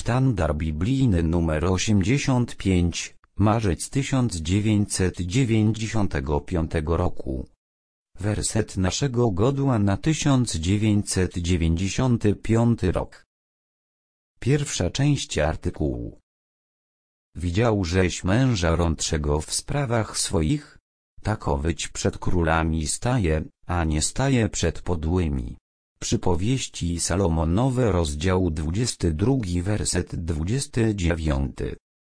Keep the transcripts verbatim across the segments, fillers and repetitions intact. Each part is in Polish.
Sztandar biblijny numer osiemdziesiąt pięć, marzec tysiąc dziewięćset dziewięćdziesiątego piątego roku. Werset naszego godła na tysiąc dziewięćset dziewięćdziesiąty piąty rok. Pierwsza część artykułu. Widziałżeś męża rądszego w sprawach swoich? Takowyć przed królami staje, a nie staje przed podłymi. Przypowieści Salomonowe, rozdział dwudziesty drugi, werset dwudziesty dziewiąty.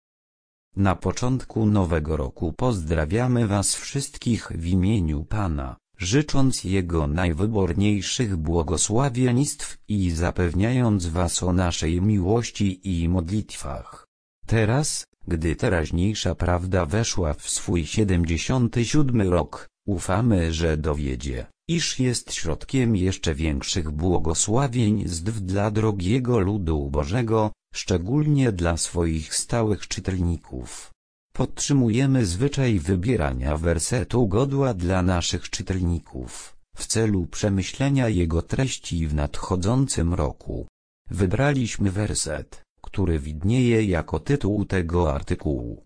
Na początku nowego roku pozdrawiamy Was wszystkich w imieniu Pana, życząc Jego najwyborniejszych błogosławieństw i zapewniając Was o naszej miłości i modlitwach. Teraz, gdy teraźniejsza prawda weszła w swój siedemdziesiąty siódmy rok, ufamy, że dowiedzie, iż jest środkiem jeszcze większych błogosławieństw dla drogiego ludu Bożego, szczególnie dla swoich stałych czytelników. Podtrzymujemy zwyczaj wybierania wersetu godła dla naszych czytelników, w celu przemyślenia jego treści w nadchodzącym roku. Wybraliśmy werset, który widnieje jako tytuł tego artykułu.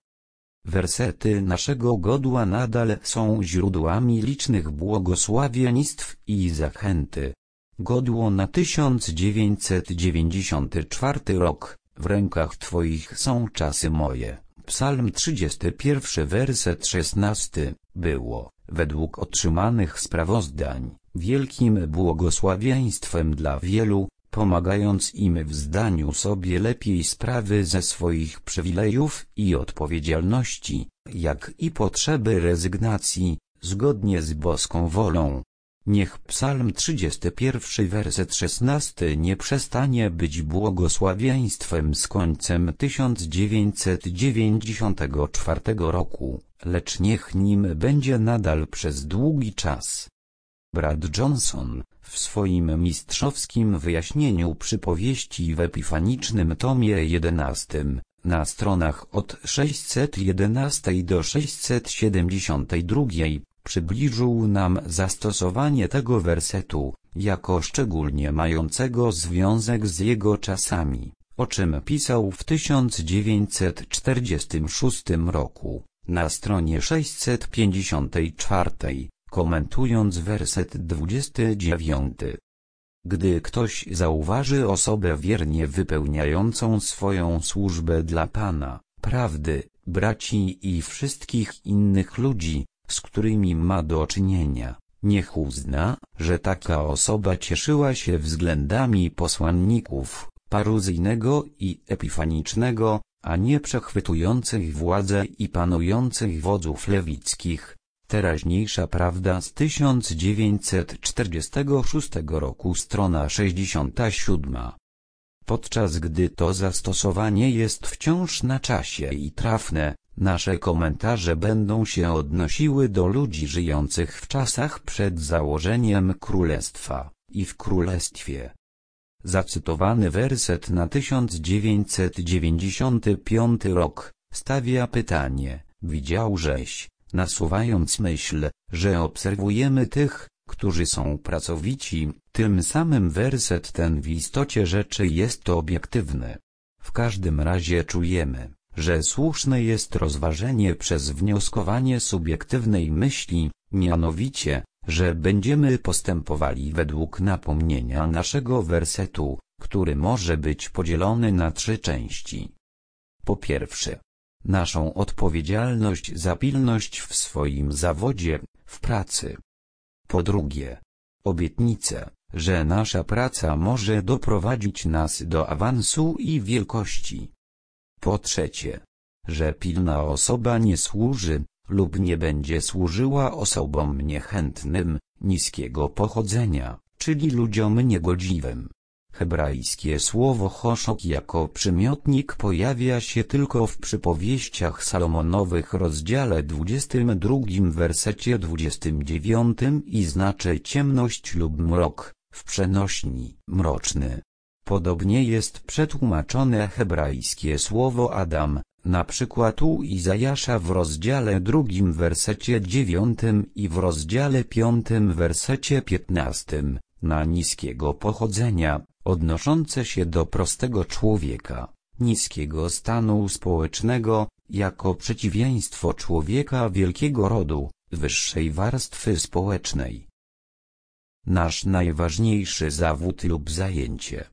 Wersety naszego godła nadal są źródłami licznych błogosławieństw i zachęty. Godło na tysiąc dziewięćset dziewięćdziesiąty czwarty rok, w rękach Twoich są czasy moje. Psalm trzydziesty pierwszy, werset szesnasty, było, według otrzymanych sprawozdań, wielkim błogosławieństwem dla wielu, pomagając im w zdaniu sobie lepiej sprawy ze swoich przywilejów i odpowiedzialności, jak i potrzeby rezygnacji, zgodnie z boską wolą. Niech Psalm trzydziesty pierwszy, werset szesnasty nie przestanie być błogosławieństwem z końcem tysiąc dziewięćset dziewięćdziesiątego czwartego roku, lecz niech nim będzie nadal przez długi czas. Brad Johnson, w swoim mistrzowskim wyjaśnieniu przypowieści w epifanicznym tomie jedenastym, na stronach od sześćset jedenastej do sześćset siedemdziesiątej drugiej, przybliżył nam zastosowanie tego wersetu, jako szczególnie mającego związek z jego czasami, o czym pisał w tysiąc dziewięćset czterdziestym szóstym roku, na stronie sześćset pięćdziesiątej czwartej, komentując werset dwudziesty dziewiąty. Gdy ktoś zauważy osobę wiernie wypełniającą swoją służbę dla Pana, prawdy, braci i wszystkich innych ludzi, z którymi ma do czynienia, niech uzna, że taka osoba cieszyła się względami posłanników, paruzyjnego i epifanicznego, a nie przechwytujących władzę i panujących wodzów lewickich. Teraźniejsza prawda z tysiąc dziewięćset czterdziestego szóstego roku, strona sześćdziesiąta siódma. Podczas gdy to zastosowanie jest wciąż na czasie i trafne, nasze komentarze będą się odnosiły do ludzi żyjących w czasach przed założeniem królestwa i w królestwie. Zacytowany werset na tysiąc dziewięćset dziewięćdziesiąty piąty rok stawia pytanie: widziałżeś, nasuwając myśl, że obserwujemy tych, którzy są pracowici. Tym samym werset ten w istocie rzeczy jest obiektywny. W każdym razie czujemy, że słuszne jest rozważenie przez wnioskowanie subiektywnej myśli, mianowicie, że będziemy postępowali według napomnienia naszego wersetu, który może być podzielony na trzy części. Po pierwsze, naszą odpowiedzialność za pilność w swoim zawodzie, w pracy. Po drugie, obietnicę, że nasza praca może doprowadzić nas do awansu i wielkości. Po trzecie, że pilna osoba nie służy, lub nie będzie służyła osobom niechętnym, niskiego pochodzenia, czyli ludziom niegodziwym. Hebrajskie słowo choszok jako przymiotnik pojawia się tylko w przypowieściach Salomonowych, rozdziale dwudziestym drugim, wersecie dwudziestym dziewiątym i znaczy ciemność lub mrok, w przenośni mroczny. Podobnie jest przetłumaczone hebrajskie słowo Adam, na przykład u Izajasza w rozdziale drugim, wersecie dziewiątym i w rozdziale piątym, wersecie piętnastym, na niskiego pochodzenia, odnoszące się do prostego człowieka. niskiego stanu społecznego, jako przeciwieństwo człowieka wielkiego rodu, wyższej warstwy społecznej. Nasz najważniejszy zawód lub zajęcie.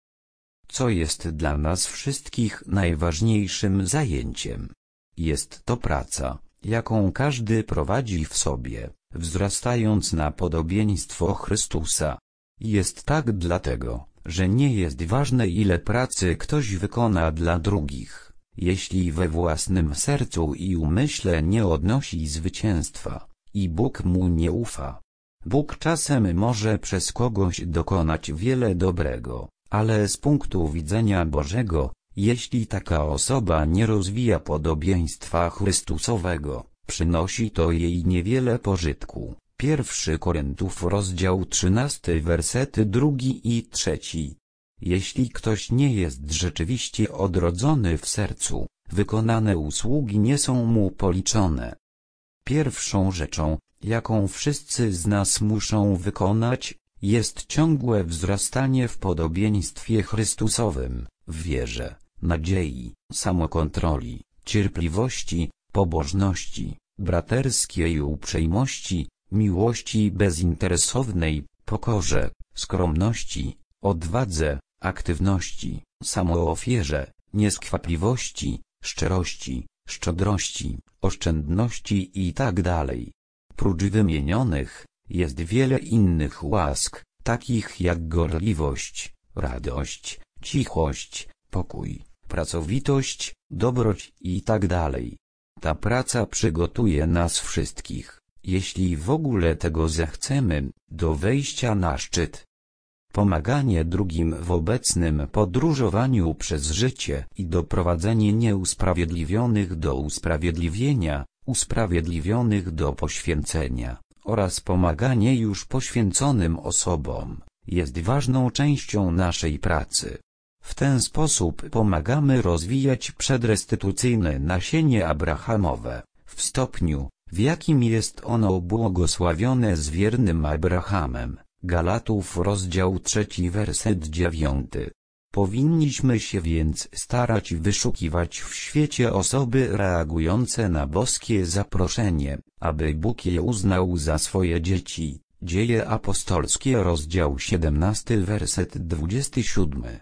Co jest dla nas wszystkich najważniejszym zajęciem? Jest to praca, jaką każdy prowadzi w sobie, wzrastając na podobieństwo Chrystusa. Jest tak dlatego, że nie jest ważne, ile pracy ktoś wykona dla drugich, jeśli we własnym sercu i umyśle nie odnosi zwycięstwa, i Bóg mu nie ufa. Bóg czasem może przez kogoś dokonać wiele dobrego, ale z punktu widzenia Bożego, jeśli taka osoba nie rozwija podobieństwa Chrystusowego, przynosi to jej niewiele pożytku. Pierwszy Koryntiów rozdział trzynasty wersety drugi i trzeci. Jeśli ktoś nie jest rzeczywiście odrodzony w sercu, wykonane usługi nie są mu policzone. Pierwszą rzeczą, jaką wszyscy z nas muszą wykonać, jest ciągłe wzrastanie w podobieństwie Chrystusowym, w wierze, nadziei, samokontroli, cierpliwości, pobożności, braterskiej uprzejmości, miłości bezinteresownej, pokorze, skromności, odwadze, aktywności, samoofierze, nieskwapliwości, szczerości, szczodrości, oszczędności itd. Prócz wymienionych, jest wiele innych łask, takich jak gorliwość, radość, cichość, pokój, pracowitość, dobroć itd. Ta praca przygotuje nas wszystkich, jeśli w ogóle tego zechcemy, do wejścia na szczyt. Pomaganie drugim w obecnym podróżowaniu przez życie i doprowadzenie nieusprawiedliwionych do usprawiedliwienia, usprawiedliwionych do poświęcenia, oraz pomaganie już poświęconym osobom, jest ważną częścią naszej pracy. W ten sposób pomagamy rozwijać przedrestytucyjne nasienie abrahamowe, w stopniu, w jakim jest ono błogosławione z wiernym Abrahamem. Galatów rozdział trzeci werset dziewiąty. Powinniśmy się więc starać wyszukiwać w świecie osoby reagujące na boskie zaproszenie, aby Bóg je uznał za swoje dzieci. Dzieje apostolskie rozdział siedemnasty werset dwudziesty siódmy.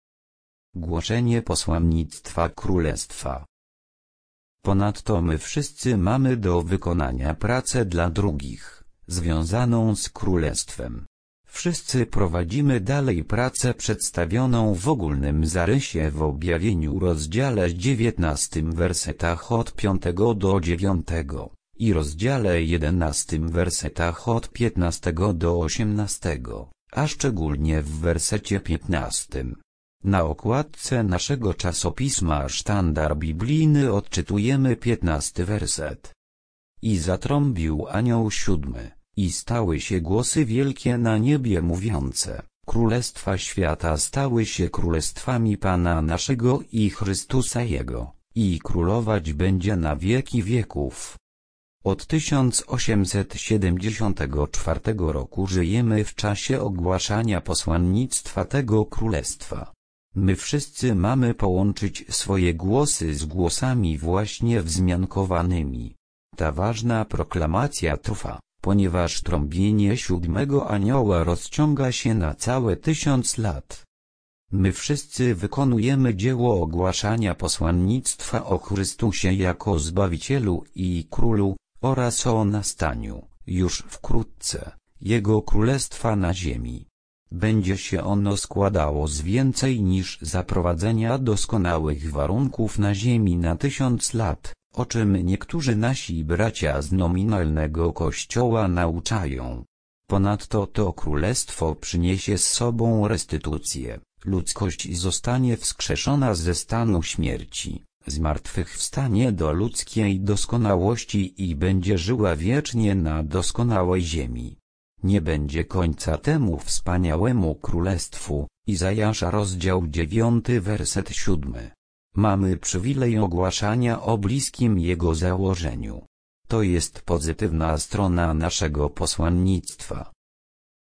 Głoszenie posłannictwa Królestwa. Ponadto my wszyscy mamy do wykonania pracę dla drugich, związaną z Królestwem. Wszyscy prowadzimy dalej pracę przedstawioną w ogólnym zarysie w objawieniu rozdziale dziewiętnastym wersetach od piątego do dziewiątego i rozdziale jedenastym wersetach od piętnastego do osiemnastego, a szczególnie w wersecie piętnastym. Na okładce naszego czasopisma Sztandar Biblijny odczytujemy piętnasty werset. I zatrąbił anioł siódmy, i stały się głosy wielkie na niebie mówiące, królestwa świata stały się królestwami Pana naszego i Chrystusa Jego, i królować będzie na wieki wieków. Od tysiąc osiemset siedemdziesiątego czwartego roku żyjemy w czasie ogłaszania posłannictwa tego królestwa. My wszyscy mamy połączyć swoje głosy z głosami właśnie wzmiankowanymi. Ta ważna proklamacja trwa, ponieważ trąbienie siódmego anioła rozciąga się na całe tysiąc lat. My wszyscy wykonujemy dzieło ogłaszania posłannictwa o Chrystusie jako Zbawicielu i Królu, oraz o nastaniu, już wkrótce, Jego Królestwa na ziemi. Będzie się ono składało z więcej niż zaprowadzenia doskonałych warunków na ziemi na tysiąc lat, o czym niektórzy nasi bracia z nominalnego Kościoła nauczają. Ponadto to królestwo przyniesie z sobą restytucję, ludzkość zostanie wskrzeszona ze stanu śmierci, zmartwychwstanie do ludzkiej doskonałości i będzie żyła wiecznie na doskonałej ziemi. Nie będzie końca temu wspaniałemu królestwu. Izajasza rozdział dziewiąty werset siódmy. Mamy przywilej ogłaszania o bliskim jego założeniu. To jest pozytywna strona naszego posłannictwa.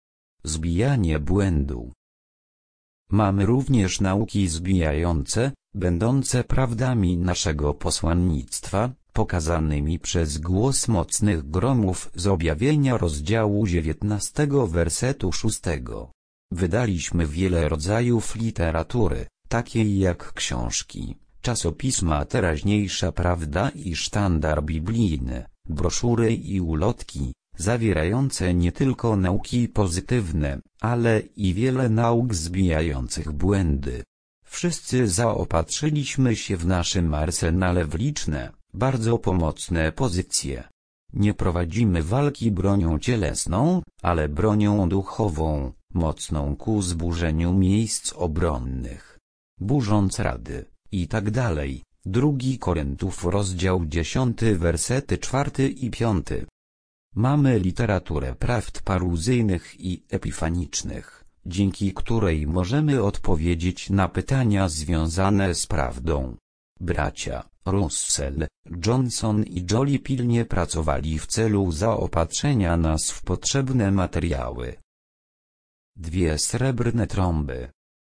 Zbijanie błędu. Mamy również nauki zbijające, będące prawdami naszego posłannictwa, pokazanymi przez głos mocnych gromów z objawienia rozdziału dziewiętnastego wersetu szóstego. Wydaliśmy wiele rodzajów literatury, takiej jak książki, czasopisma Teraźniejsza Prawda i Sztandar Biblijny, broszury i ulotki, zawierające nie tylko nauki pozytywne, ale i wiele nauk zbijających błędy. Wszyscy zaopatrzyliśmy się w naszym arsenale w liczne, bardzo pomocne pozycje. Nie prowadzimy walki bronią cielesną, ale bronią duchową, mocną ku zburzeniu miejsc obronnych, burząc rady, i tak dalej. Drugi Koryntów rozdział dziesiąty wersety czwarty i piąty. Mamy literaturę prawd paruzyjnych i epifanicznych, dzięki której możemy odpowiedzieć na pytania związane z prawdą. Bracia Russell, Johnson i Joly pilnie pracowali w celu zaopatrzenia nas w potrzebne materiały. Dwie srebrne trąby.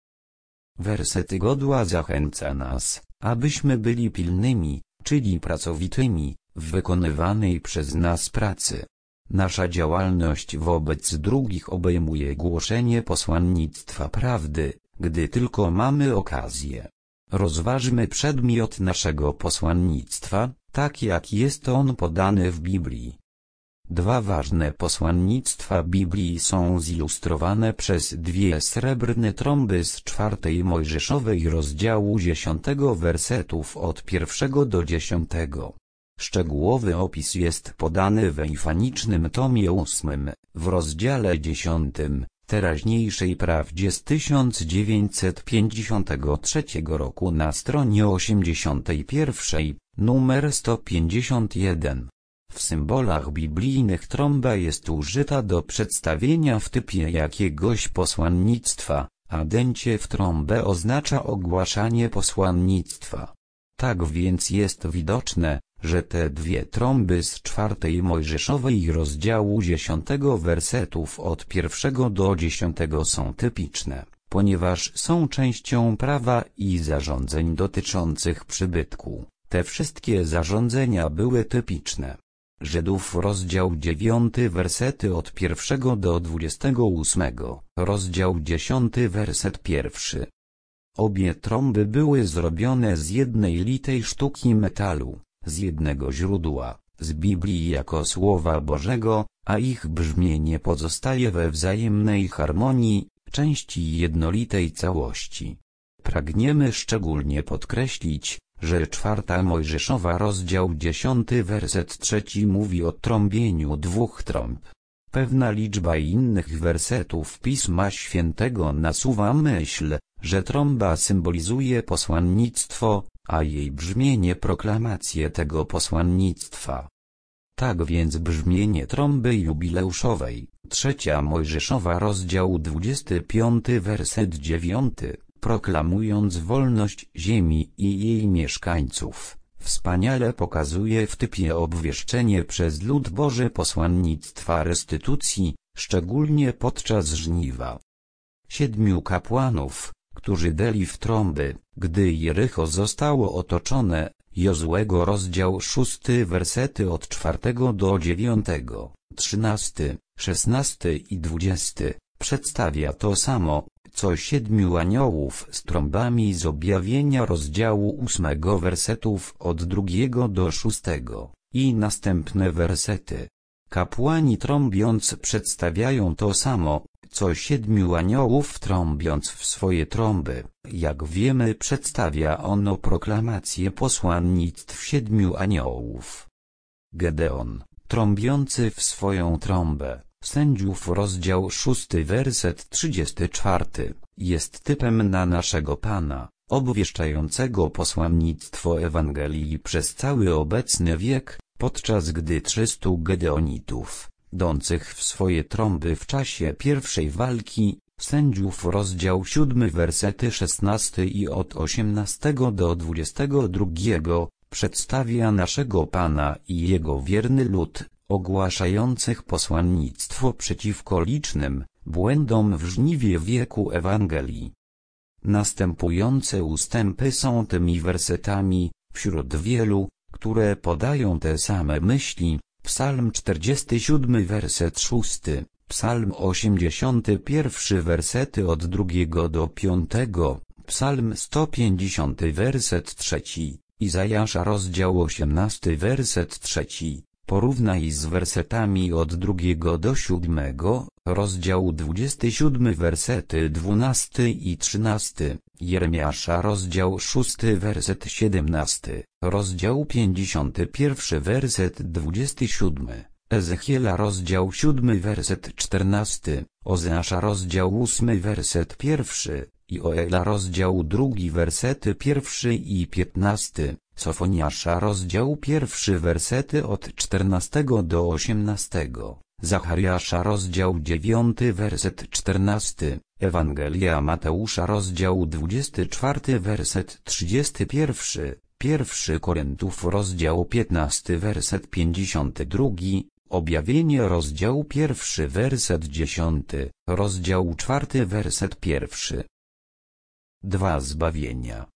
Werset godła zachęca nas, abyśmy byli pilnymi, czyli pracowitymi, w wykonywanej przez nas pracy. Nasza działalność wobec drugich obejmuje głoszenie posłannictwa prawdy, gdy tylko mamy okazję. Rozważmy przedmiot naszego posłannictwa, tak jak jest on podany w Biblii. Dwa ważne posłannictwa Biblii są zilustrowane przez dwie srebrne trąby z czwartej Mojżeszowej rozdziału dziesiątego wersetów od pierwszego do dziesiątego. Szczegółowy opis jest podany w epifanicznym tomie ósmym, w rozdziale dziesiątym, Teraźniejszej Prawdzie z tysiąc dziewięćset pięćdziesiątego trzeciego roku na stronie osiemdziesiątej pierwszej, numer sto pięćdziesiąt jeden. W symbolach biblijnych trąba jest użyta do przedstawienia w typie jakiegoś posłannictwa, a dęcie w trąbę oznacza ogłaszanie posłannictwa. Tak więc jest widoczne, że te dwie trąby z czwartej Mojżeszowej rozdziału dziesiątego wersetów od pierwszego do dziesiątego są typiczne, ponieważ są częścią prawa i zarządzeń dotyczących przybytku. Te wszystkie zarządzenia były typiczne. Żydów rozdział dziewiąty wersety od pierwszego do dwudziestego ósmego, rozdział dziesiąty werset pierwszy. Obie trąby były zrobione z jednej litej sztuki metalu, z jednego źródła, z Biblii jako Słowa Bożego, a ich brzmienie pozostaje we wzajemnej harmonii, części jednolitej całości. Pragniemy szczególnie podkreślić, że czwarta Mojżeszowa rozdział dziesiąty werset trzeci mówi o trąbieniu dwóch trąb. Pewna liczba innych wersetów Pisma Świętego nasuwa myśl, że trąba symbolizuje posłannictwo, a jej brzmienie proklamację tego posłannictwa. Tak więc brzmienie trąby jubileuszowej, trzecia Mojżeszowa rozdział dwudziesty piąty werset dziewiąty, proklamując wolność ziemi i jej mieszkańców, wspaniale pokazuje w typie obwieszczenie przez lud Boży posłannictwa restytucji, szczególnie podczas żniwa. Siedmiu kapłanów, którzy deli w trąby, gdy Jericho zostało otoczone, Jozłego rozdział szósty wersety od czwartego do dziewiątego, trzynasty, szesnasty i dwudziesty, przedstawia to samo, co siedmiu aniołów z trąbami z objawienia rozdziału ósmego wersetów od drugiego do szóstego, i następne wersety. Kapłani trąbiąc przedstawiają to samo, co siedmiu aniołów trąbiąc w swoje trąby. Jak wiemy, przedstawia ono proklamację posłannictw siedmiu aniołów. Gedeon, trąbiący w swoją trąbę, Sędziów rozdział szósty werset trzydziesty czwarty, jest typem na naszego Pana, obwieszczającego posłannictwo Ewangelii przez cały obecny wiek, podczas gdy trzystu Gedeonitów, dących w swoje trąby w czasie pierwszej walki, Sędziów rozdział siódmy wersety szesnasty i od osiemnastego do dwudziestego drugiego, przedstawia naszego Pana i Jego wierny lud, ogłaszających posłannictwo przeciwko licznym błędom w żniwie wieku Ewangelii. Następujące ustępy są tymi wersetami, wśród wielu, które podają te same myśli: Psalm czterdziesty siódmy werset szósty, Psalm osiemdziesiąty pierwszy wersety od drugiego do piątego, Psalm sto pięćdziesiąty werset trzeci, Izajasza rozdział osiemnasty werset trzeci, porównaj z wersetami od drugiego do siódmego, rozdział dwudziesty siódmy wersety dwunasty i trzynasty, Jeremiasza rozdział szósty werset siedemnasty, rozdział pięćdziesiąty pierwszy werset dwudziesty siódmy, Ezechiela rozdział siódmy werset czternasty, Ozeasza rozdział ósmy werset pierwszy, Joela rozdział drugi wersety pierwszy i piętnasty, Sofoniasza rozdział pierwszy wersety od czternastego do osiemnastego, Zachariasza rozdział dziewiąty werset czternasty, Ewangelia Mateusza rozdział dwudziesty czwarty werset trzydziesty pierwszy, pierwszy Koryntiów rozdział piętnasty werset pięćdziesiąty drugi, Objawienie rozdział pierwszy werset dziesiąty, rozdział czwarty werset pierwszy. dwa Zbawienia.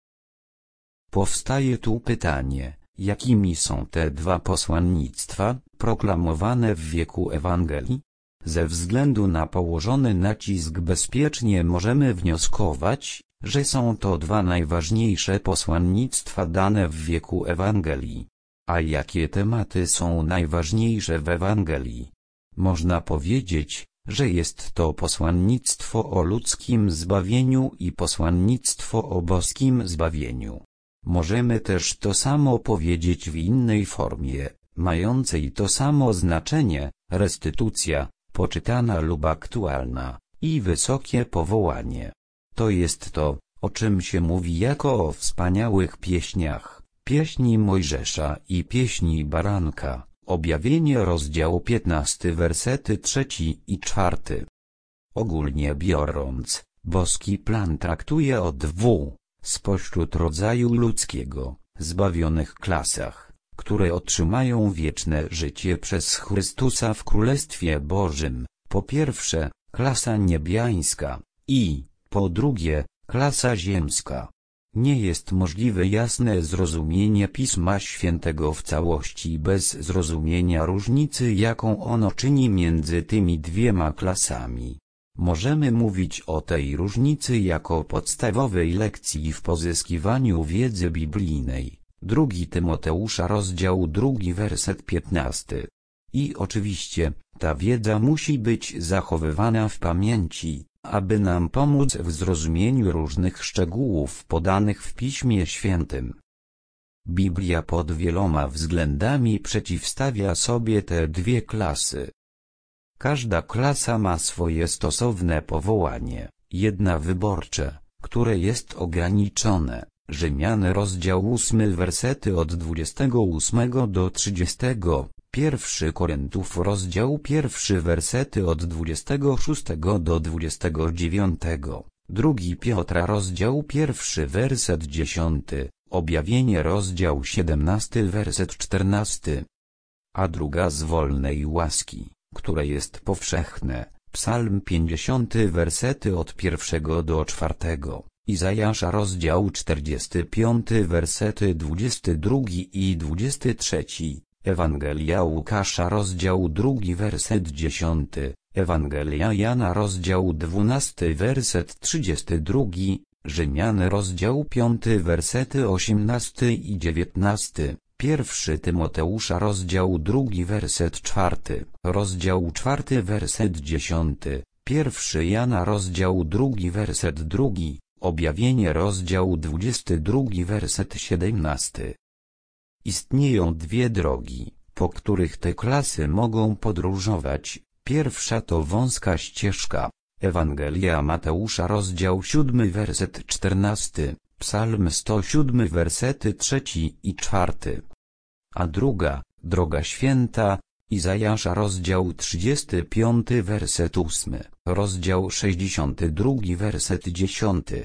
Powstaje tu pytanie, jakimi są te dwa posłannictwa, proklamowane w wieku Ewangelii? Ze względu na położony nacisk bezpiecznie możemy wnioskować, że są to dwa najważniejsze posłannictwa dane w wieku Ewangelii. A jakie tematy są najważniejsze w Ewangelii? Można powiedzieć, że jest to posłannictwo o ludzkim zbawieniu i posłannictwo o boskim zbawieniu. Możemy też to samo powiedzieć w innej formie, mającej to samo znaczenie: restytucja, poczytana lub aktualna, i wysokie powołanie. To jest to, o czym się mówi jako o wspaniałych pieśniach, pieśni Mojżesza i pieśni Baranka. Objawienie rozdział piętnasty wersety trzeci i czwarty. Ogólnie biorąc, boski plan traktuje o dwóch, spośród rodzaju ludzkiego, zbawionych klasach, które otrzymają wieczne życie przez Chrystusa w Królestwie Bożym. Po pierwsze, klasa niebiańska i, po drugie, klasa ziemska. Nie jest możliwe jasne zrozumienie Pisma Świętego w całości bez zrozumienia różnicy, jaką ono czyni między tymi dwiema klasami. Możemy mówić o tej różnicy jako podstawowej lekcji w pozyskiwaniu wiedzy biblijnej. Drugi Tymoteusza rozdział drugi werset piętnasty. I oczywiście, ta wiedza musi być zachowywana w pamięci, aby nam pomóc w zrozumieniu różnych szczegółów podanych w Piśmie Świętym. Biblia pod wieloma względami przeciwstawia sobie te dwie klasy. Każda klasa ma swoje stosowne powołanie, jedna wyborcze, które jest ograniczone. Rzymian rozdział ósmy wersety od dwudziestego ósmego do trzydziestego, pierwszy Koryntiów rozdział pierwszy wersety od dwudziestego szóstego do dwudziestego dziewiątego, drugi Piotra rozdział pierwszy werset dziesiąty, Objawienie rozdział siedemnasty werset czternasty. A druga z wolnej łaski, które jest powszechne, Psalm pięćdziesiąty wersety od pierwszego do czwartego, Izajasza rozdział czterdziesty piąty wersety dwudziesty drugi i dwudziesty trzeci, Ewangelia Łukasza rozdział drugi werset dziesiąty, Ewangelia Jana rozdział dwunasty werset trzydziesty drugi, Rzymian rozdział piąty wersety osiemnasty i dziewiętnasty, pierwszy Tymoteusza rozdział drugi werset czwarty, rozdział czwarty werset dziesiąty, pierwszy Jana rozdział drugi werset drugi, Objawienie rozdział dwudziesty drugi werset siedemnasty. Istnieją dwie drogi, po których te klasy mogą podróżować. Pierwsza to wąska ścieżka, Ewangelia Mateusza rozdział siódmy werset czternasty, Psalm sto siódmy wersety trzeci i czwarty. A druga, droga święta, Izajasza rozdział trzydziesty piąty werset ósmy, rozdział sześćdziesiąty drugi werset dziesiąty.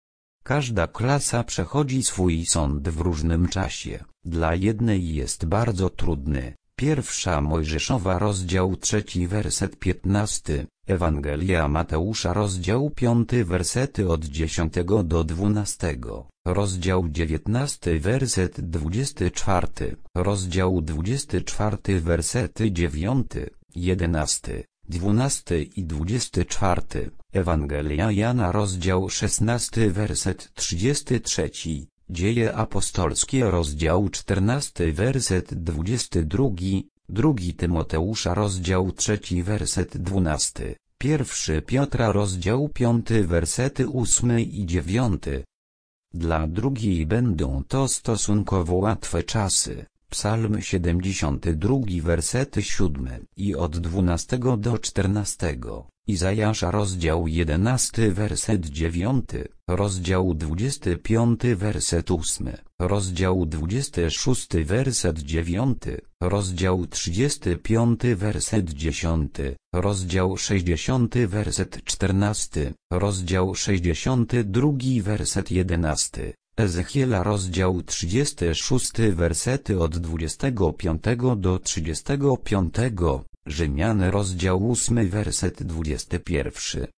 Każda klasa przechodzi swój sąd w różnym czasie. Dla jednej jest bardzo trudny. Pierwsza Mojżeszowa rozdział trzeci werset piętnasty, Ewangelia Mateusza rozdział piąty wersety od dziesiątego do dwunastego, rozdział dziewiętnasty werset dwudziesty czwarty, rozdział dwudziesty czwarty wersety dziewiąty, jedenasty, dwunasty i dwudziesty czwarty, Ewangelia Jana rozdział szesnasty werset trzydziesty trzeci, Dzieje apostolskie rozdział czternasty werset dwudziesty drugi, drugi Tymoteusza rozdział trzeci werset dwunasty, pierwszy Piotra rozdział piąty wersety ósmy i dziewiąty. Dla drugiej będą to stosunkowo łatwe czasy. Psalm siedemdziesiąty drugi wersety siódmy i od dwunastego do czternastego, Izajasza rozdział jedenasty werset dziewiąty, rozdział dwudziesty piąty werset ósmy, rozdział dwudziesty szósty werset dziewiąty, rozdział trzydziesty piąty werset dziesiąty, rozdział sześćdziesiąty werset czternasty, rozdział sześćdziesiąty drugi werset jedenasty. Ezechiela rozdział trzydziesty szósty wersety od dwudziestego piątego do trzydziestego piątego, Rzymian rozdział ósmy werset dwudziesty pierwszy.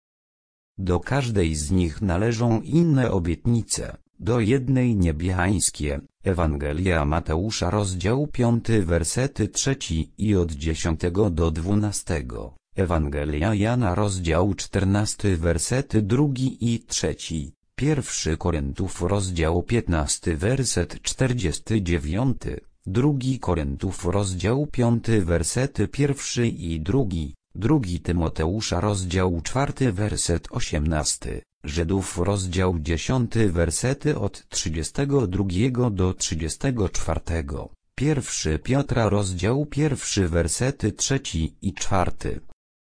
Do każdej z nich należą inne obietnice, do jednej niebiańskie, Ewangelia Mateusza rozdział piąty wersety trzeci i od dziesiątego do dwunastego, Ewangelia Jana rozdział czternasty wersety drugi i trzeci. Pierwszy Koryntów rozdział piętnasty werset czterdziesty dziewiąty, drugi Koryntów rozdział piąty wersety pierwszy i drugi, drugi Tymoteusza rozdział czwarty werset osiemnasty, Żydów rozdział dziesiąty wersety od trzydziestego drugiego do trzydziestego czwartego, pierwszy Piotra rozdział pierwszy wersety trzeci i czwarty.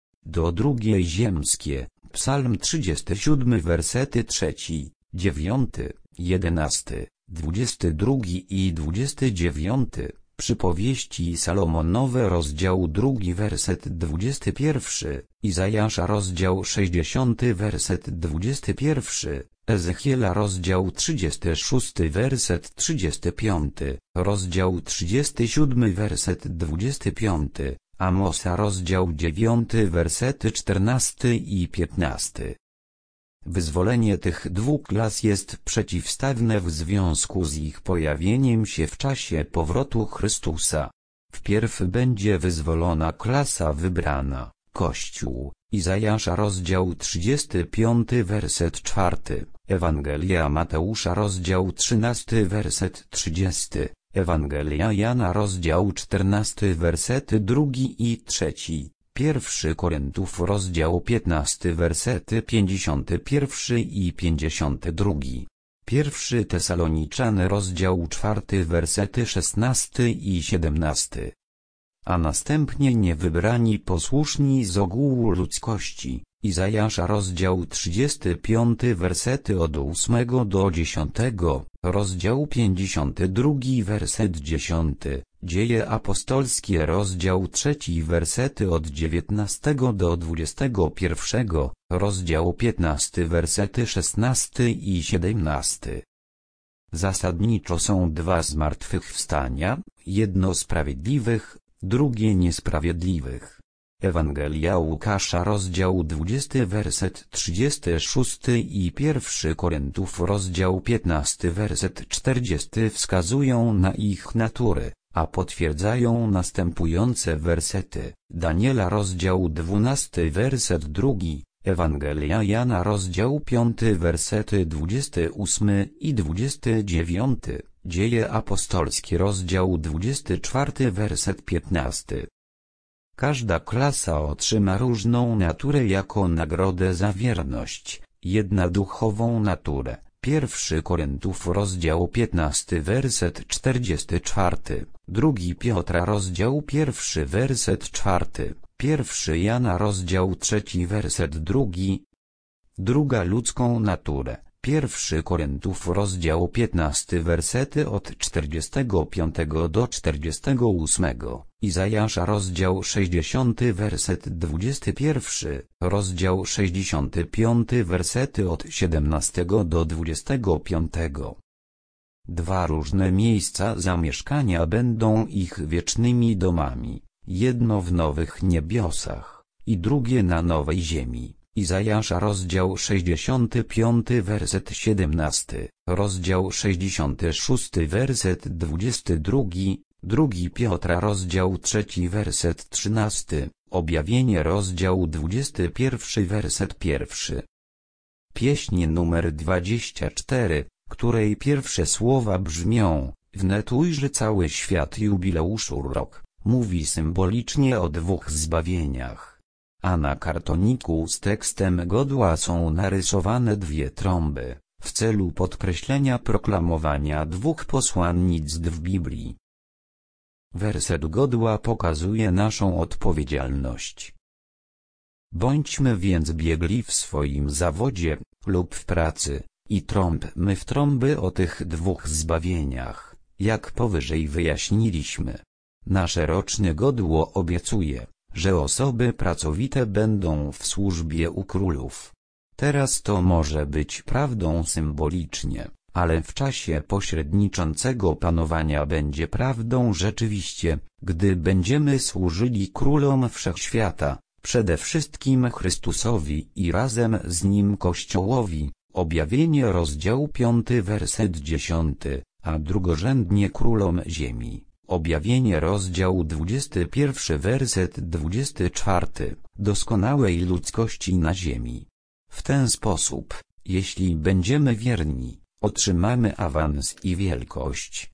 Do drugiej ziemskie, Psalm trzydziesty siódmy wersety trzeci, dziewiąty, jedenasty, dwudziesty drugi i dwudziesty dziewiąty, Przypowieści Salomonowe rozdział drugi werset dwudziesty pierwszy, Izajasza rozdział sześćdziesiąty werset dwudziesty pierwszy, Ezechiela rozdział trzydziesty szósty werset trzydziesty piąty, rozdział trzydziesty siódmy werset dwudziesty piąty, Amosa rozdział dziewiąty wersety czternasty i piętnasty. Wyzwolenie tych dwóch klas jest przeciwstawne w związku z ich pojawieniem się w czasie powrotu Chrystusa. Wpierw będzie wyzwolona klasa wybrana, Kościół, Izajasza rozdział trzydziesty piąty werset czwarty, Ewangelia Mateusza rozdział trzynasty werset trzydziesty, Ewangelia Jana rozdział czternasty wersety drugi i trzeci. Pierwszy Koryntów rozdział piętnasty wersety pięćdziesiąty pierwszy i pięćdziesiąty drugi. Pierwszy Tesaloniczan rozdział czwarty wersety szesnasty i siedemnasty. A następnie niewybrani posłuszni z ogółu ludzkości, Izajasza rozdział trzydziesty piąty wersety od ósmego do dziesiątego, rozdział pięćdziesiąty drugi werset dziesiąty, Dzieje apostolskie rozdział trzeci wersety od dziewiętnastego do dwudziestego pierwszego, rozdział piętnasty wersety szesnasty i siedemnasty. Zasadniczo są dwa zmartwychwstania, jedno sprawiedliwych, drugie niesprawiedliwych. Ewangelia Łukasza rozdział dwudziesty werset trzydziesty szósty i pierwszy Koryntów rozdział piętnasty werset czterdziesty wskazują na ich natury, a potwierdzają następujące wersety. Daniela rozdział dwunasty werset drugi, Ewangelia Jana rozdział piąty wersety dwudziesty ósmy i dwudziesty dziewiąty, Dzieje apostolskie rozdział dwudziesty czwarty werset piętnasty. Każda klasa otrzyma różną naturę jako nagrodę za wierność, jedna duchową naturę. Pierwszy Koryntów rozdział piętnasty werset czterdziesty czwarty, drugi Piotra rozdział pierwszy werset czwarty, pierwszy Jana rozdział trzeci werset drugi. Druga ludzką naturę. Pierwszy Koryntów rozdział piętnasty wersety od czterdziestego piątego do czterdziestego ósmego, Izajasza rozdział sześćdziesiąty werset dwudziesty pierwszy, rozdział sześćdziesiąty piąty wersety od siedemnastego do dwudziestego piątego. Dwa różne miejsca zamieszkania będą ich wiecznymi domami, jedno w nowych niebiosach, i drugie na nowej ziemi. Izajasza rozdział sześćdziesiąty piąty werset siedemnasty, rozdział sześćdziesiąty szósty werset dwudziesty drugi, drugi Piotra rozdział trzeci werset trzynasty, Objawienie rozdział dwudziesty pierwszy werset pierwszy. Pieśń numer dwadzieścia cztery, której pierwsze słowa brzmią: wnet ujrzy cały świat jubileuszu rok, mówi symbolicznie o dwóch zbawieniach. A na kartoniku z tekstem godła są narysowane dwie trąby, w celu podkreślenia proklamowania dwóch posłannictw w Biblii. Werset godła pokazuje naszą odpowiedzialność. Bądźmy więc biegli w swoim zawodzie, lub w pracy, i trąbmy w trąby o tych dwóch zbawieniach, jak powyżej wyjaśniliśmy. Nasze roczne godło obiecuje, że osoby pracowite będą w służbie u królów. Teraz to może być prawdą symbolicznie, ale w czasie pośredniczącego panowania będzie prawdą rzeczywiście, gdy będziemy służyli królom wszechświata, przede wszystkim Chrystusowi i razem z Nim Kościołowi. Objawienie rozdział piąty werset dziesiąty, a drugorzędnie królom ziemi. Objawienie rozdział dwudziesty pierwszy werset dwudziesty czwarty, doskonałej ludzkości na ziemi. W ten sposób, jeśli będziemy wierni, otrzymamy awans i wielkość.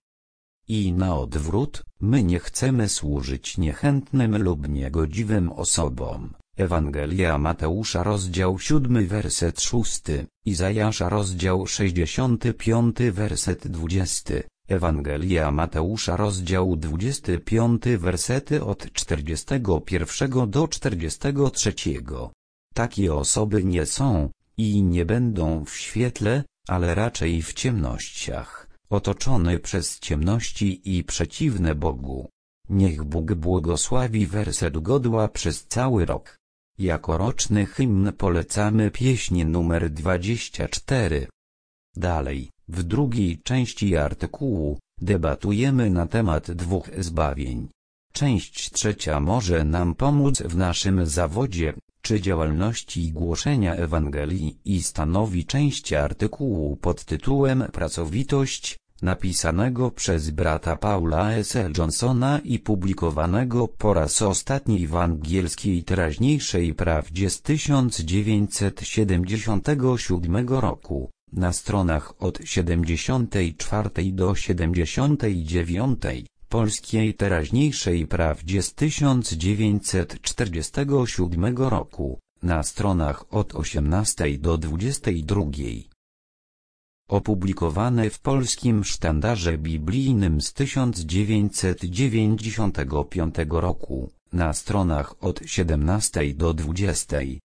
I na odwrót, my nie chcemy służyć niechętnym lub niegodziwym osobom. Ewangelia Mateusza rozdział siódmy werset szósty, Izajasza rozdział sześćdziesiąty piąty werset dwudziesty, Ewangelia Mateusza rozdział dwudziesty piąty wersety od czterdziestego pierwszego do czterdziestego trzeciego. Takie osoby nie są, i nie będą w świetle, ale raczej w ciemnościach, otoczone przez ciemności i przeciwne Bogu. Niech Bóg błogosławi werset godła przez cały rok. Jako roczny hymn polecamy pieśń numer dwadzieścia cztery. Dalej, w drugiej części artykułu, debatujemy na temat dwóch zbawień. Część trzecia może nam pomóc w naszym zawodzie, czy działalności głoszenia Ewangelii i stanowi część artykułu pod tytułem Pracowitość, napisanego przez brata Paula S. L. Johnsona i publikowanego po raz ostatni w angielskiej teraźniejszej prawdzie z tysiąc dziewięćset siedemdziesiątego siódmego roku, na stronach od siedemdziesiątej czwartej do siedemdziesiątej dziewiątej, polskiej teraźniejszej prawdzie z tysiąc dziewięćset czterdziestego siódmego roku, na stronach od osiemnastej do dwudziestej drugiej. Opublikowane w Polskim Sztandarze Biblijnym z tysiąc dziewięćset dziewięćdziesiątego piątego roku, na stronach od siedemnastej do dwudziestej.